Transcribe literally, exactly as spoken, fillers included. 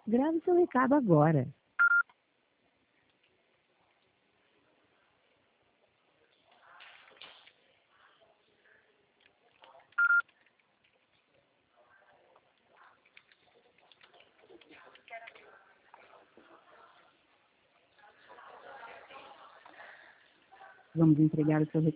Grave seu recado agora. Vamos entregar o seu recado.